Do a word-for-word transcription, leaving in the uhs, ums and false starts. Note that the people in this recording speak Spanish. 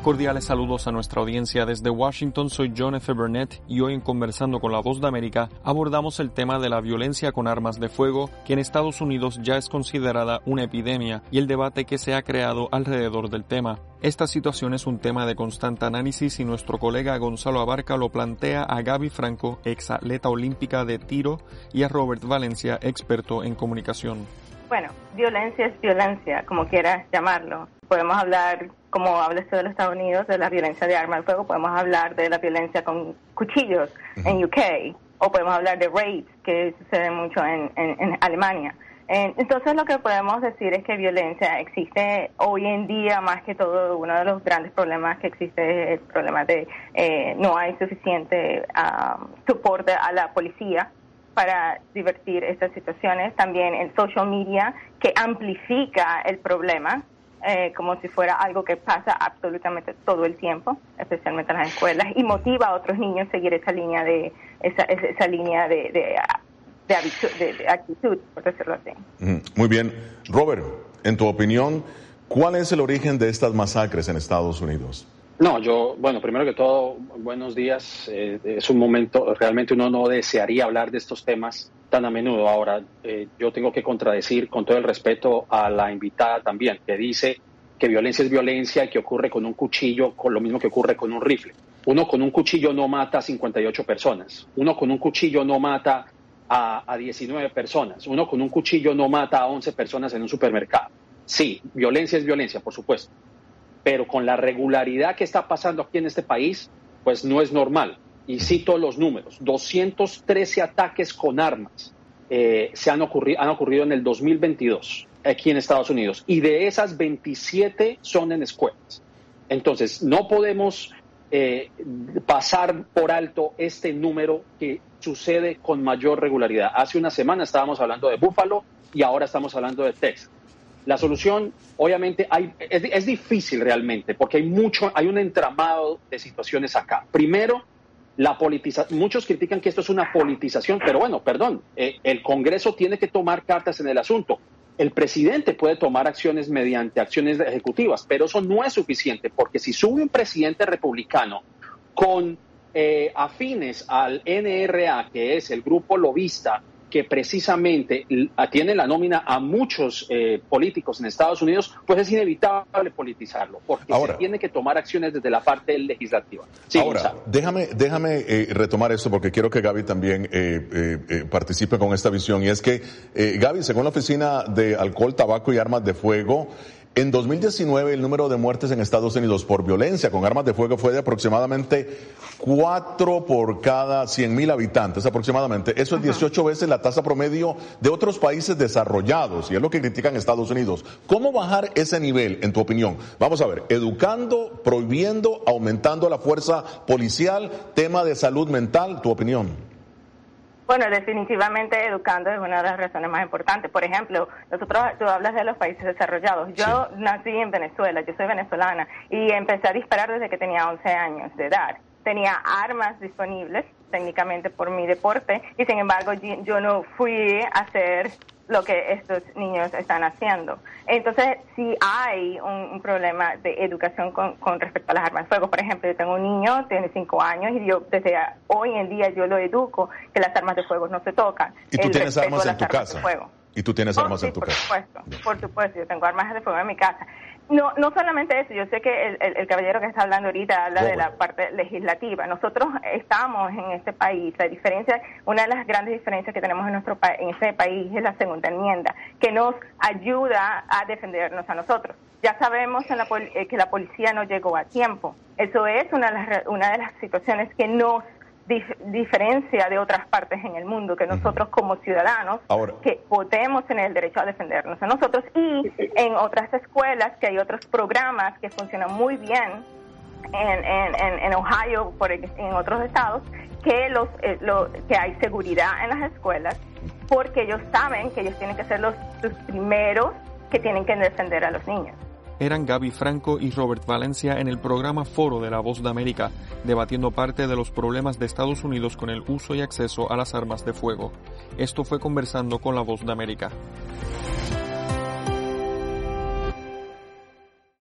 Cordiales saludos a nuestra audiencia desde Washington, soy John F. Burnett y hoy en Conversando con la Voz de América abordamos el tema de la violencia con armas de fuego, que en Estados Unidos ya es considerada una epidemia, y el debate que se ha creado alrededor del tema. Esta situación es un tema de constante análisis y nuestro colega Gonzalo Abarca lo plantea a Gaby Franco, ex atleta olímpica de tiro, y a Robert Valencia, experto en comunicación. Bueno, violencia es violencia, como quieras llamarlo. Podemos hablar, como habla usted de los Estados Unidos, de la violencia de arma de fuego, podemos hablar de la violencia con cuchillos uh-huh. en U K, o podemos hablar de raids, que sucede mucho en, en, en Alemania. Entonces lo que podemos decir es que violencia existe hoy en día, más que todo. Uno de los grandes problemas que existe es el problema de eh, no hay suficiente um, soporte a la policía para divertir estas situaciones. También el social media, que amplifica el problema, eh, como si fuera algo que pasa absolutamente todo el tiempo, especialmente en las escuelas, y motiva a otros niños a seguir esa línea de esa, esa línea de, de, de, habitu, de, de actitud, por decirlo así. Muy bien. Robert, en tu opinión, ¿cuál es el origen de estas masacres en Estados Unidos? No, yo, bueno, primero que todo, buenos días. Eh, es un momento, realmente uno no desearía hablar de estos temas tan a menudo. Ahora, eh, yo tengo que contradecir, con todo el respeto, a la invitada también, que dice que violencia es violencia y que ocurre con un cuchillo, con lo mismo que ocurre con un rifle. Uno con un cuchillo no mata a cincuenta y ocho personas. Uno con un cuchillo no mata a, a diecinueve personas. Uno con un cuchillo no mata a once personas en un supermercado. Sí, violencia es violencia, por supuesto. Pero con la regularidad que está pasando aquí en este país, pues no es normal. Y cito los números: doscientos trece ataques con armas eh, se han ocurrido, han ocurrido en el dos mil veintidós aquí en Estados Unidos, y de esas veintisiete son en escuelas. Entonces, no podemos eh, pasar por alto este número que sucede con mayor regularidad. Hace una semana estábamos hablando de Buffalo y ahora estamos hablando de Texas. La solución, obviamente, hay, es, es difícil realmente, porque hay mucho, hay un entramado de situaciones acá. Primero, la politiza, muchos critican que esto es una politización, pero bueno, perdón, eh, el Congreso tiene que tomar cartas en el asunto. El presidente puede tomar acciones mediante acciones ejecutivas, pero eso no es suficiente, porque si sube un presidente republicano con eh, afines al N R A, que es el grupo lobista, que precisamente tiene la nómina a muchos eh, políticos en Estados Unidos, pues es inevitable politizarlo, porque ahora, se tiene que tomar acciones desde la parte legislativa. Sí, ahora, Gonzalo. déjame, déjame eh, retomar esto, porque quiero que Gaby también eh, eh, eh, participe con esta visión, y es que, eh, Gaby, según la Oficina de Alcohol, Tabaco y Armas de Fuego, en dos mil diecinueve el número de muertes en Estados Unidos por violencia con armas de fuego fue de aproximadamente cuatro por cada cien mil habitantes aproximadamente. Eso es dieciocho veces la tasa promedio de otros países desarrollados, y es lo que critican Estados Unidos. ¿Cómo bajar ese nivel, en tu opinión? Vamos a ver, educando, prohibiendo, aumentando la fuerza policial, tema de salud mental, tu opinión. Bueno, definitivamente educando es una de las razones más importantes. Por ejemplo, nosotros, tú hablas de los países desarrollados. Yo sí. nací en Venezuela, yo soy venezolana, y empecé a disparar desde que tenía once años de edad. Tenía armas disponibles, técnicamente por mi deporte, y sin embargo yo no fui a hacer lo que estos niños están haciendo. Entonces, sí hay un, un problema de educación con, con respecto a las armas de fuego. Por ejemplo, yo tengo un niño, tiene cinco años, y yo desde hoy en día yo lo educo que las armas de fuego no se tocan. ¿Y tú tienes armas en tu casa? ¿Y tú tienes armas oh, sí, en tu por casa? Por supuesto, por supuesto, yo tengo armas de fuego en mi casa. No, no solamente eso, yo sé que el, el, el caballero que está hablando ahorita habla oh, de la parte legislativa. Nosotros estamos en este país, la diferencia, una de las grandes diferencias que tenemos en nuestro pa- en este país es la segunda enmienda, que nos ayuda a defendernos a nosotros. Ya sabemos en la pol- eh, que la policía no llegó a tiempo. Eso es una de las, una de las situaciones que nos Dif- diferencia de otras partes en el mundo, que nosotros como ciudadanos Ahora, que podemos tener el derecho a defendernos a nosotros, y en otras escuelas que hay otros programas que funcionan muy bien en, en, en Ohio, por, en otros estados, que los eh, lo, que hay seguridad en las escuelas, porque ellos saben que ellos tienen que ser los, los primeros que tienen que defender a los niños. Eran Gaby Franco y Robert Valencia en el programa Foro de La Voz de América, debatiendo parte de los problemas de Estados Unidos con el uso y acceso a las armas de fuego. Esto fue Conversando con La Voz de América.